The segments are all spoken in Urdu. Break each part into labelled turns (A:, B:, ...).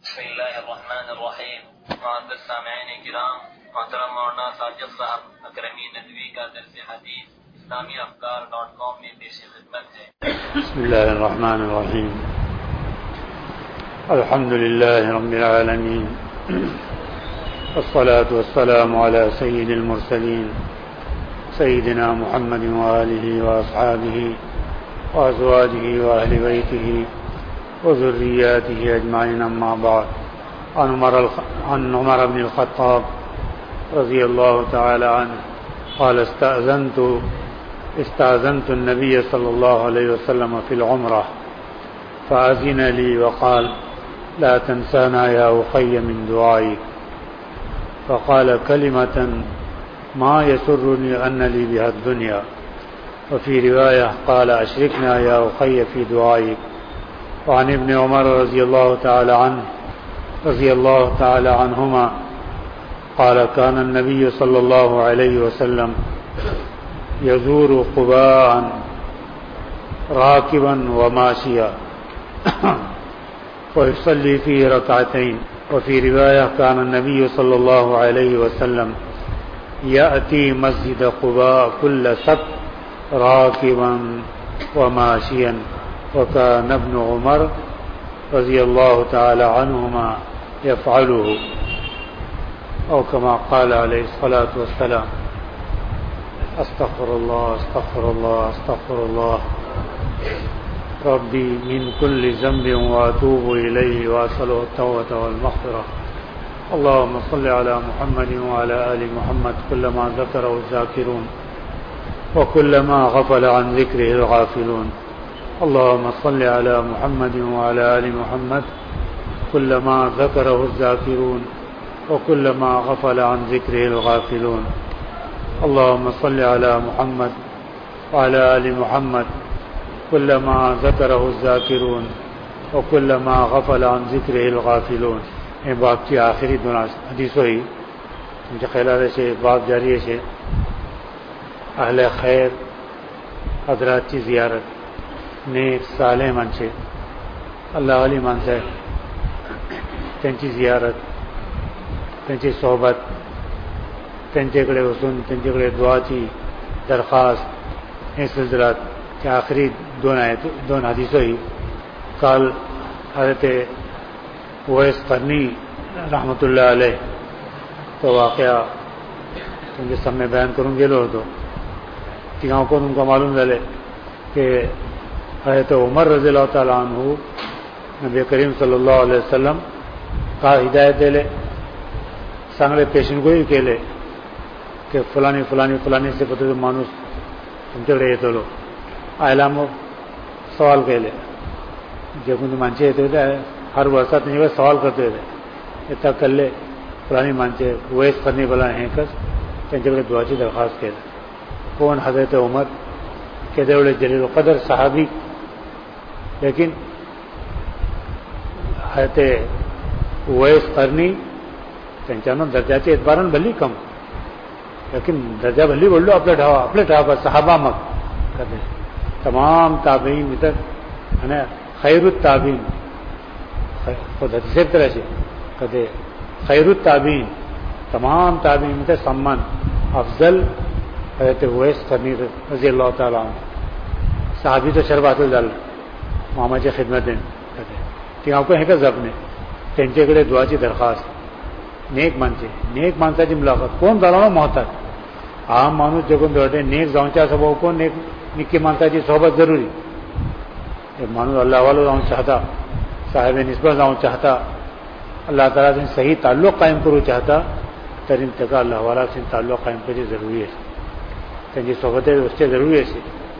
A: بسم اللہ الرحمن الرحیم. معزز سامعین کرام، محترم مولانا ساجد صاحب اکرمی ندوی کا درس حدیث اسلامی افکار.com میں پیش خدمت ہے.
B: بسم اللہ الرحمن الرحیم. الحمد للہ رب العالمین، والصلاة والسلام على سید المرسلین سیدنا محمد وآلہ وأصحابہ وأزواجہ وأہل بیتہ وذریاتہ اجمعین. اما بعد، عن عمر بن الخطاب رضی اللہ تعالی عنہ قال استأذنت النبي صلى الله عليه وسلم في العمرة فأذن لي وقال لا تنسانا يا أخي من دعائك، فقال كلمة ما يسرني أن لي بها الدنيا، وفي رواية قال أشركنا يا أخي في دعائك. وعن ابن عمر رضي الله تعالى عنهما قال كان النبي صلى الله عليه وسلم يزور قباء راكبا وماشيا ويصلي فيه ركعتين. وفي رواية كان النبي صلى الله عليه وسلم يأتي مسجد قباء كل سبت راكبا وماشيا، وكان ابن عمر رضي الله تعالى عنهما يفعله، أو كما قال عليه الصلاة والسلام. استغفر الله استغفر الله استغفر الله ربي من كل ذنب وأتوب إليه وأسأله التوبة والمغفرة. اللهم صل على محمد وعلى آل محمد كلما ذكره الذاكرون وكلما غفل عن ذكره الغافلون. اللهم صل على محمد وعلى آل محمد كلما ذكره الذاكرون وكلما غفل عن ذكره الغافلون. اللهم صل على محمد وعلى آل محمد كلما ذكره الذاكرون وكلما غفل عن ذكره الغافلون. یہ باب کی آخری دو حدیث ہوئی مجھے خیال ہے باب جاری ہے. اہل خیر حضرات کی زیارت نیک صالح منچے اللہ علی منچے تنچی زیارت تنچی صحبت تنچے حسن تنچے دعاچی درخواست یہ سلسلات کے آخری دون حدیث ہوئی. کل حضرت اویس قرنی رحمۃ اللہ علیہ تو واقعہ ان کے سامنے بیان کروں گے لو تو تیگاؤں کو ان کا معلوم ڈالے کہ حضرت عمر رضی اللہ تعالیٰ عنہ نبی کریم صلی اللہ علیہ وسلم کا ہدایت دے لے سانگلے پیشن گوئی کے لے کہ فلانی فلانی فلانی سے پتہ مانوس تم چلے یہ تو لو اعلام سوال کے لے جب ان مانچے ہوتے ہر ورثہ نہیں سوال کرتے تھے اتنا کر لے فلانی مانچے ویس کرنے والا ہیں کس جب دعا کی درخواست کے کون حضرت عمر کہ دے جلیل القدر صحابی، لیکن حضرت اویس قرنی تنچانوں درجاتی اعتبارن بھلی کم، لیکن درجہ بھلی بڑھ لو اپنے ٹھاوا پر صحابہ مک کہتے تمام تابعین ادھر ہے نا خیر التابعین خود حدیث طرح سے کہتے خیر التابعین تمام تابعین ادھر سمان افضل حضرت اویس قرنی رضی اللہ تعالیٰ عنہ صحابی تو شربات الدال ماما کی خدمت دیں کہتے کہ آپ کو ہیں کہ ضب نے تینچے کڑے دعا کی درخواست نیک مانچا جی ملاقات کون دالانا محتاج عام مانوس جو کون دوڑے نیک زاؤنچا سب کون نیک نکی مانتا جی صحبت ضروری ایک مانوس اللہ والا جاؤں چاہتا صاحب نسبت جاؤں چاہتا اللہ تعالیٰ سے صحیح تعلق قائم کرو چاہتا ترین تک اللہ والا سے تعلق قائم کرے ضروری ہے تینچی صحبت ہے اس سے ضروری ہے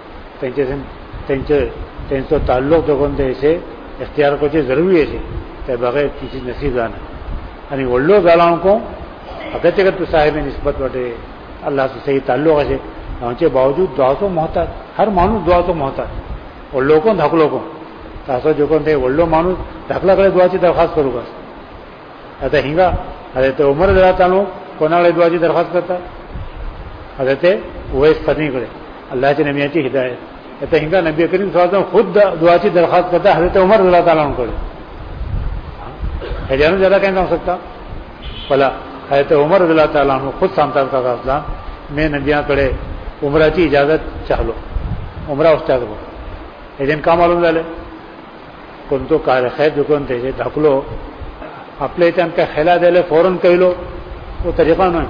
B: تینچو تعلق جو کون دے اسے اختیار کو چیز ضروری ہے تے بغیر کسی نصیب آنا یعنی ولو گالاؤں کو اگرچہ اگر تو صاحب نسبت بٹے اللہ سے صحیح تعلق ہے پہنچے باوجود دعا تو محتاج ہر مانوس دعا تو محتاج ولو کو دھکلوں کو تاسو جو کون تھے ولو مانوس دھکلا کرے دعا کی درخواست کرو گا ایسا ہنگا حضرت عمر رضی اللہ تعالیٰ کونا والے دعا کی درخواست کرتا حضرت اویس قرنی کرے اللہ کے نبی کی ہدایت ایسا ہنگا نبی کریم صلی اللہ علیہ وسلم خود دعا کی درخواست کرتا حضرت عمر رضی اللہ تعالیٰ کرے جانو زیادہ کہیں ہو سکتا بھلا حضرت عمر رضی اللہ تعالیٰ عنہ خود سامتا کا میں ندیاں کڑے عمرہ کی اجازت چاہ لو عمرہ اس چاہ دو ایجن کا معلوم ڈالے کون تو کار خیر جو کون تھے ڈھکلو اپنے چند کا خیلا دے لے فوراً کہہ لو وہ طریقہ نہیں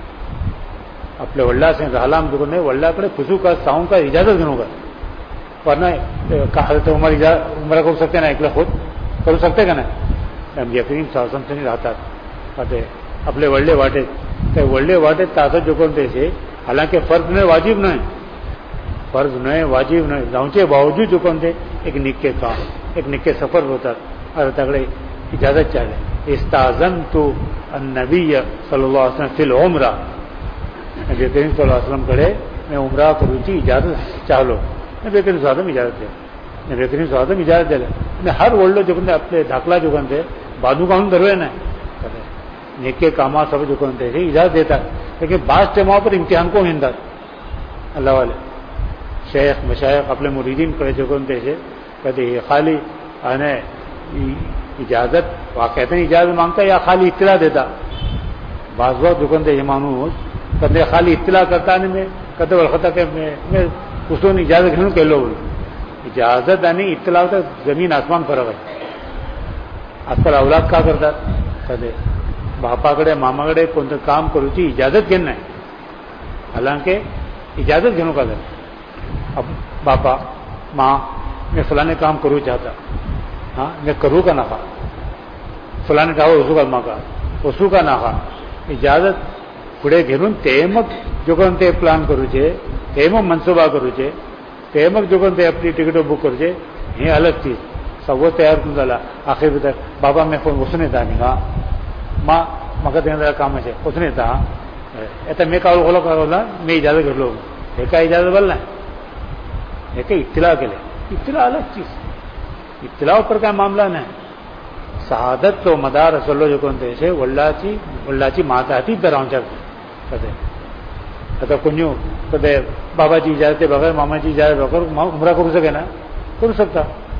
B: اپنے ولڈا سے حالام جو نہیں ولڈا کڑے خوشو کا ساؤں کا اجازت گنوں گا ورنہ حضرت عمرہ کر سکتے نا ایکلا خود کر سکتے کہ نا ہم یقین ساسن سے نہیں رہتا کہتے اپنے ولڈے واٹے ولڈے واٹے طاقت جو کون تھے حالانکہ فرض نہیں واجب نہیں فرض نہیں واجب نہیں جاؤں باوجود جو کون تھے ایک نکے کام ایک نکے سفر ہوتا اور تگڑے اجازت چاہے استاذن تو النبی صلی اللہ علیہ وسلم فی العمرہ نبی کریم صلی اللہ علیہ وسلم کرے میں عمرہ کروں چی اجازت چاہ لو نبی کریم صلی اللہ علیہ وسلم اجازت دے نبی کریم صلی اللہ علیہ وسلم اجازت دے لے ہر ورلڈ جو کون اپنے دھاکلا جو کون تھے بادو کا ہم دروے نا نیکے کاما سب جو کون تھے اجازت دیتا لیکن بعض ٹائموں پر امتحان کو ہندا اللہ والے شیخ مشائق اپنے مریدین کرے جو کون تھے کہتے خالی آنے اجازت واقعات اجازت مانگتا یا خالی اطلاع دیتا بعض وقت جو کون تھے یہ مانوس کہتے خالی اطلاع کرتا نہیں میں کہتے والخطا کہ میں اس نے اجازت گھنوں کہہ لو بولو اجازت یعنی اطلاع کا زمین آسمان فرق ہے آج کل اولاد کا کرتا کہتے باپا کڑے ماما کڑے کون تو کام کرو چی اجازت گھننا ہے حالانکہ اجازت گھنوں کا در اب باپا ماں میں فلانے کام کروں چاہتا ہاں میں کروں کا نہ خا فلانے کہا اسو کا ماں کا اسو کا نہ خا اجازت پڑے گھرون تیمک جو کون تے پلان کرو چھے تیمک منصوبہ کرو چھے تیمک جو کون تے اپنی ٹکٹوں بک کرو چھے یہ الگ چیز سب وہ تیار کن دالا آخر بھی تک بابا میں فون اس نے تھا نہیں کہا ماں مگر دینا کام ہے اس نے تھا ایسا میں کہا کھولو کہا میں اجازت کر لوں ایک اجازت بولنا ہے ایک اطلاع کے لیے اطلاع الگ چیز اطلاع پر کا معاملہ نہیں شہادت تو مدار رسول جو کون تھے ولاچی ماتا تھی دراؤں کہتے کہتے کنجو کہتے بابا جی اجازت بغیر ماما جی اجازت بغیر عمرہ کرو سکے نا کر سکتا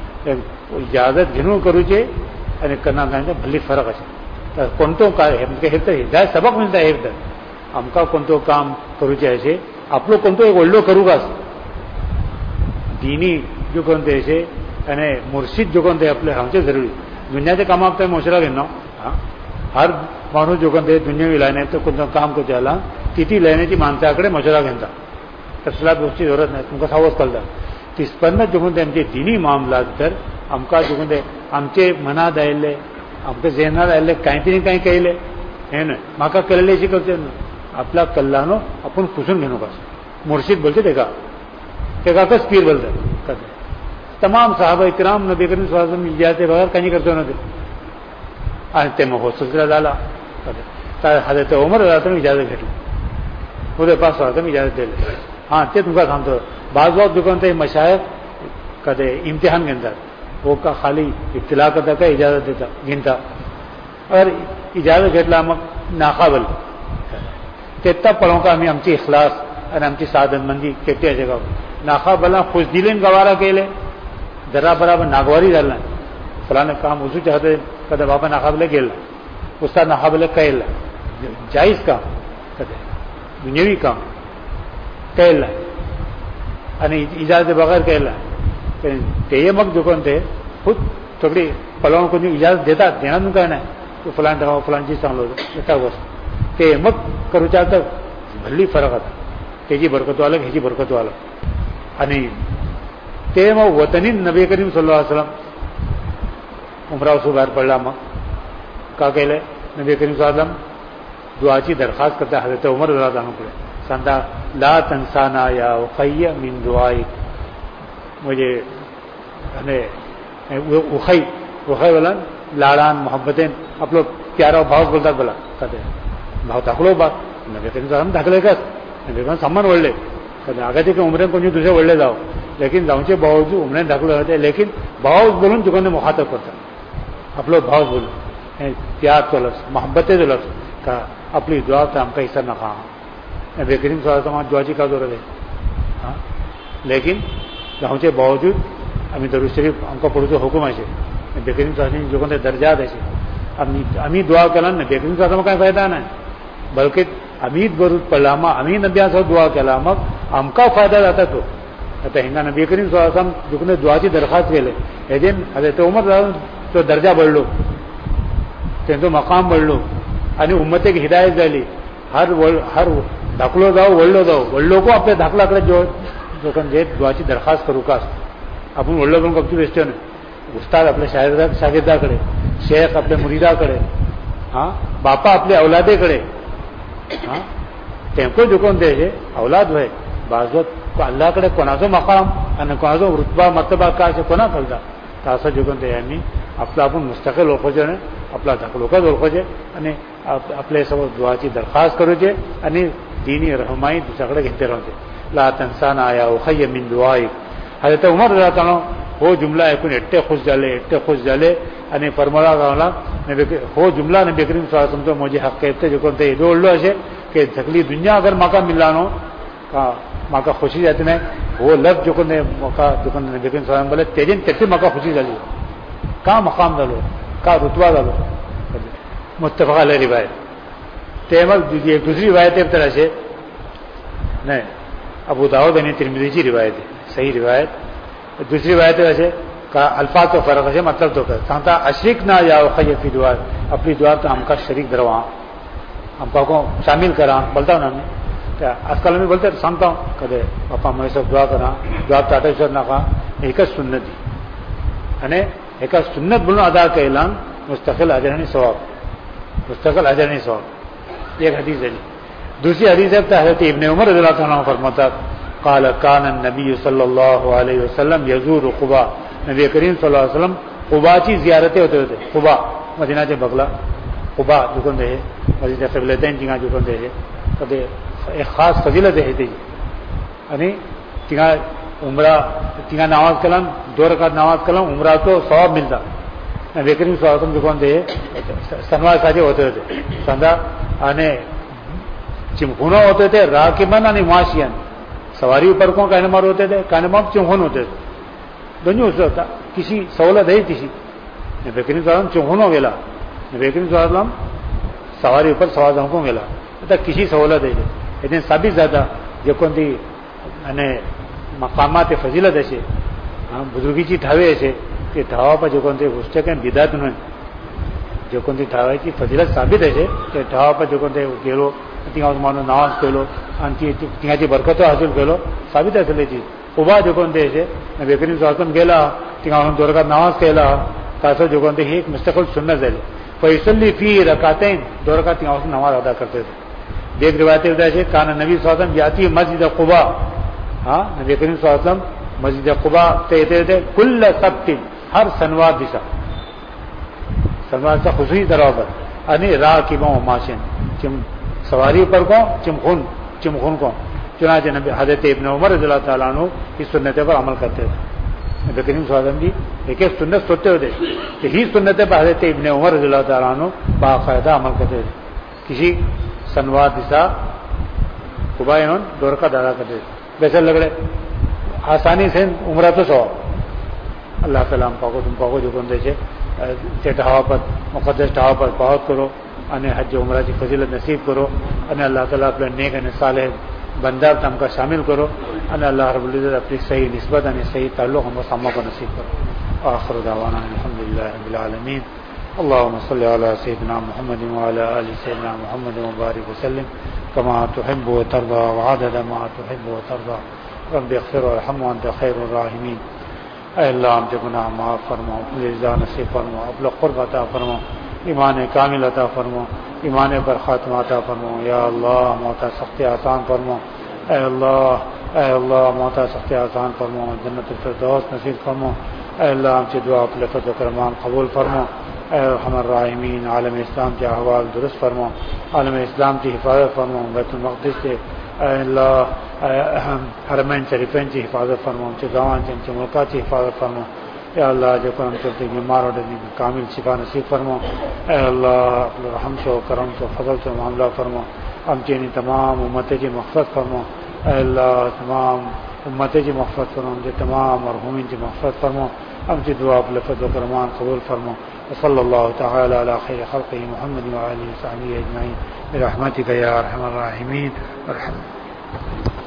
B: اجازت گھنوں کرو چھے یعنی کرنا کہیں بھلی فرق ہے کونتوں کا ہدایت سبق ملتا ہے ہم کا کونتوں کام کرو چھے ایسے آپ لوگ کونتوں ایک ولڈو کرو گا دینی جو کون تھے ایسے یعنی مرشد جو کون تھے اپنے ہم سے ضروری دنیا سے کام آپ تو معاشرہ گھننا ہر مانو جو کون تھے دنیا میں لانے تو کون کام کو چلا تیتی لینے کی مانتا آکڑے معاشرہ گھنتا تفصیلات اس کی ضرورت نہیں تم کا ساوس کرتا اس پر جو کون تھے ہم کے دینی معاملات پر ہم کا جو کون تھے ہم کے منا دائلے ہم کے ذہنہ دائلے کہیں تھی نہیں کہیں کہیں لے ہے نا ماں کا کل لے کرتے اپنا کلانو اپن خوشن گھنوں کا مرشد بولتے دیکھا کس پیر بولتے کہتے تمام صحابہ کرام نبی کریم صلی اللہ علیہ وسلم اجازت بغیر کہیں کرتے ہونا تھے آتے میں ہو سلسلہ ڈالا حضرت عمر رضی اللہ اجازت گھٹ لیں وہ پاس میں اجازت دے لے ہاں تے تم کا کام تو بعض وقت جو کہتے ہیں مشائق کہتے امتحان کے اندر وہ کا خالی اطلاع کرتا کا اجازت دیتا گنتا اور اجازت گھٹ لا ناقابل تب پڑھوں کا ہمیں ہمچی اخلاص اور ہمچی سعادت مندی کہتے ہیں جگہ ناقابل خوش دلین گوارا کے لے ذرا برابر ناگواری ڈالنا فلاں کام اسو چاہتے کہتے باپا ناقابل کھیل استاد ناقابل کہل جائز کام کہتے دنیاوی کام کہل یعنی اجازت بغیر کہل تیمک جو کون تھے خود تھوڑی پلوؤں کو اجازت دیتا دینا تم کہنا ہے تو فلاں دکھاؤ فلاں چیز سنبھالو دیتا بس تیمک کرو چاہتا بھلی فرق آتا تیجی برکت والا ہیجی برکت والا یعنی تیم وطنی نبی کریم صلی اللہ علیہ وسلم عمرہ سو باہر پڑھ ماں کا کہ لے نبی کریم صلی اللہ علیہ وسلم دعا چی درخواست کرتا ہے حضرت عمر رضی اللہ عنہ کو سنتا لا تنسانا یا اخی من دعائی مجھے اخی بولا لاڑان محبتیں آپ لوگ پیارا بھاؤ بولتا بولا کہتے بھاؤ دھکلو بات نبی کریم صلی اللہ علیہ وسلم دھکلے کس نبی کریم سمان وڑلے کہتے آگے تھے کہ عمریں کو دوسرے وڑلے جاؤ لیکن جاؤں سے باوجود عمریں دھکلے ہوتے لیکن بھاؤ بولوں جو کہ مخاطب کرتا آپ لوگ بھاؤ بولو پیار تو لفظ محبتیں جو لفظ کا اپنی دعا سے ہم کا حصہ نہ کہا نبی کریم صلی اللہ علیہ وسلم دعا چی کا ضرورت ہے لیکن جاؤں سے باوجود ہمیں درود شریف ہم کو پڑھو تو حکم ایسے نبی کریم صلی اللہ علیہ وسلم جو کہ درجات ایسے امید دعا کلن نبی کریم صلی اللہ علیہ وسلم کا فائدہ نہیں بلکہ امید برود پڑلاما امید نبی صلی دعا کلامک ہم کا فائدہ رہتا تو ہنگا نبی کریم صلی اللہ علیہ وسلم جکنے دعا کی درخواست کے لے ایدن حضرت عمر تو درجہ بڑھ لو تو مقام بڑھ لو आणि उम्मते की हिदायत झाली हर धाकलो जाओ वडलो को आपल्या धाकलाकडे जो जे दुआची दरखास्त करू का आपण वडलो पण कपची बेसतो ना उस्ताद आपल्या शागिर्दाकडे शेख आपल्या मुरीदाकडे हां बापा आपल्या औलादेकडे हां तेमको झुकून द्यायचे औलाद होय बाजूत अल्लाहकडे कोणाचा मकाम आणि कोणाचा रुतबा मतबा का असे कोणा कळता तर असं झुकून द्या यांनी आपलं आपण मुस्तकिल ओळखोचे नाही आपला धाकलोकाच ओळखोचे आणि आपले सर्व दुआची दरखास्त करूचे आणि दीनी रहमाई दुसऱ्याकडे घेते राहते ला तन्साना या उखय्य मिन दुआई हजरत उमर रज़ियल्लाहु हो जुमला ऐकून एट्टे खुश झाले आणि फरमाला गावला हो जुमला नबी करीम सल्लल्लाहु अलैहि वसल्लम मुझे हक कहते जो कोणते एडोळलो असे की सगळी दुनिया अगर माका मिलानो का माका खुशी जाती नाही हो लफ्ज जो कोणते माका जो कोणते नबी करीम सल्लल्लाहु अलैहि वसल्लम बोले तेजीन तेची माका खुशी झाली का मकाम झालो का रुतबा झालो मुत्तफक अलैह रिवायत तेमल दूसरी रिवायत है तरह से नहीं अबू दाऊद यानी तिरमिज़ी की रिवायत है सही रिवायत दूसरी रिवायत है का अल्फाज तो फर्क है मतलब तो कहता अशरिक ना या खैय फी दुआ अपनी दुआ तो हमका शरीक धरवा हमका को शामिल करा बोलता हूँ ना क्या आजकल मैं बोलते सांगता हूँ कदे पापा मैं सब दुआ करा दुआ टाटेश्वर ना का एक सुन्नत दी अने एक सुन्नत बोलना अदा कैलान मुस्तकिल अजरनी सवाब मुस्तकिल अजरनी सवाब एक हदीस है दूसरी हदीस है हज़रत इब्न उमर रज़ियल्लाहु अन्हु फरमाता قال كان النبي صلى الله عليه وسلم يزور قبا नबी करीम सल्लल्लाहु अलैहि वसल्लम قبا की ज़ियारतें होते قبا मदीना के बगला قبا जुकन दे मस्जिद क़िबलतैन जिंगा जुकन दे कदे एक खास फजीलत है ती आणि तिंगा उमरा तिंगा नमाज कलम 2 रकात नमाज कलम उमरा तो सवाब मिलता नबी करीम सल्लल्लाहु अलैहि वसल्लम जुकन दे सनवा साजे होते संदा आणि चिमखुना होते थे राकिबन आणि माशियन सवारी ऊपर को कानमार होते थे कानमार चिमखुन होते थे दोनों होता किसी सवलत है किसी नबी करीम सल्लल्लाहु अलैहि वसल्लम चिमखुनो गेला नबी करीम सल्लल्लाहु अलैहि वसल्लम सवारी ऊपर सवार को गेला आता किसी सवलत है इतने साबित जाता जो कोणती आणि मकामात फजिलत असे बुजुर्गीची ठावे असे ते ठावापा जो कोणते पुस्तक बिदात नाही जो कोणती ठावायची फजिलत साबित असे ते ठावापा जो कोणते गेलो तिंगा माणूस नावाज केलो आणि तिंगाची बरकत हासिल केलो साबित असले ती उभा जो कोणते असे नबी करीम सल्लल्लाहु अलैहि वसल्लम गेला तिंगा दोरकात नावाज केला तासो जो कोणते ही एक मुस्तकिल सुन्नत झाली फैसली फी रकातैन दोरकात तिंगा नमाज अदा करते थे एक रिवायत है कान नबी सल्लल्लाहु अलैहि वसल्लम याती मस्जिद कुबा हाँ नबी करीम सल्लल्लाहु अलैहि वसल्लम मस्जिद कुबा ते कुल्ल सब्तिन हर शनिवार दिशा शनिवार का खुशी तरह पर अनि राकिबों माशिन चिम सवारी पर को चिमखुन को चुनाचे नबी हजरत इब्न उमर रज़ियल्लाहु ताला अन्हु इस सुन्नत पर अमल करते थे नबी करीम सल्लल्लाहु अलैहि वसल्लम भी एक सुन्नत सोचते होते कि ही सुन्नत पर हजरत इब्न उमर रज़ियल्लाहु ताला अन्हु बाकायदा अमल करते थे किसी शनिवार दिशा कुबा इन्होंने दौर का दादा करते वैसे लग रहे आसानी से उम्र तो सौ अल्लाह ताला हम पाको तुम पाको जो बंदे से ढावा पर मुक़द्दस ढावा पर पहुँच करो अने हज उम्र की फजीलत नसीब करो अने अल्लाह ताला अपने नेक अने साले बंदा हमका शामिल करो अने अल्लाह रब्बुल इज़्ज़त अपनी सही निस्बत अने सही ताल्लुक़ हमको सामा को नसीब करो आखिर दावाना अल्हम्दुलिल्लाहि रब्बिल आलमीन अल्लाहुम्मा सल्लि अला सय्यिदिना मुहम्मदिन व अला आलि सय्यिदिना मुहम्मद व बारिक वसल्लिम कमा तुहिब्बु व तर्दा व अदद मा तुहिब्बु व तर्दा रब्बि इग़फिर वरहम व अंत खैरुर राहिमीन ऐ अल्लाह हमसे गुनाह माफ़ फरमा रिज़ा नसीब फरमा अपना क़ुर्ब अता फरमा ईमान कामिल अता फरमा ईमान पर ख़ात्मा अता फरमा या अल्लाह मौता सख्ती आसान फरमा ऐ अल्लाह मौता सख्ती आसान फरमा जन्नतुल फिरदौस नसीब फरमा ऐ अल्लाह हमसे दुआ लफ़ज़ व करमान कबूल फरमा ऐ अरहमर राहिमीन आलम इस्लाम के अहवाल दुरुस्त फरमा आलम इस्लाम की हिफाजत फरमा बैतुल मक़दिस से ऐ अल्लाह हरमैन शरीफैन की हिफाजत फरमा हमसे गाँव से मुल्का की हिफाजत फरमा या अल्लाह जो करम चलते बीमार और कामिल शिफा नसीब फरमा ऐ अल्लाह रहम से करम से फजल से मामला फरमा हम चीनी तमाम उम्मतें की मग़फ़िरत फरमा ऐ अल्लाह तमाम उम्मतें की मग़फ़िरत फरमा हमसे तमाम मरहूमीन की मग़फ़िरत फरमा हमसे दुआ लफ़ज़ व करमान कबूल फरमा وصلى الله تعالى على خير خلقه محمد وآله وصحبه أجمعين برحمتك يا أرحم الراحمين.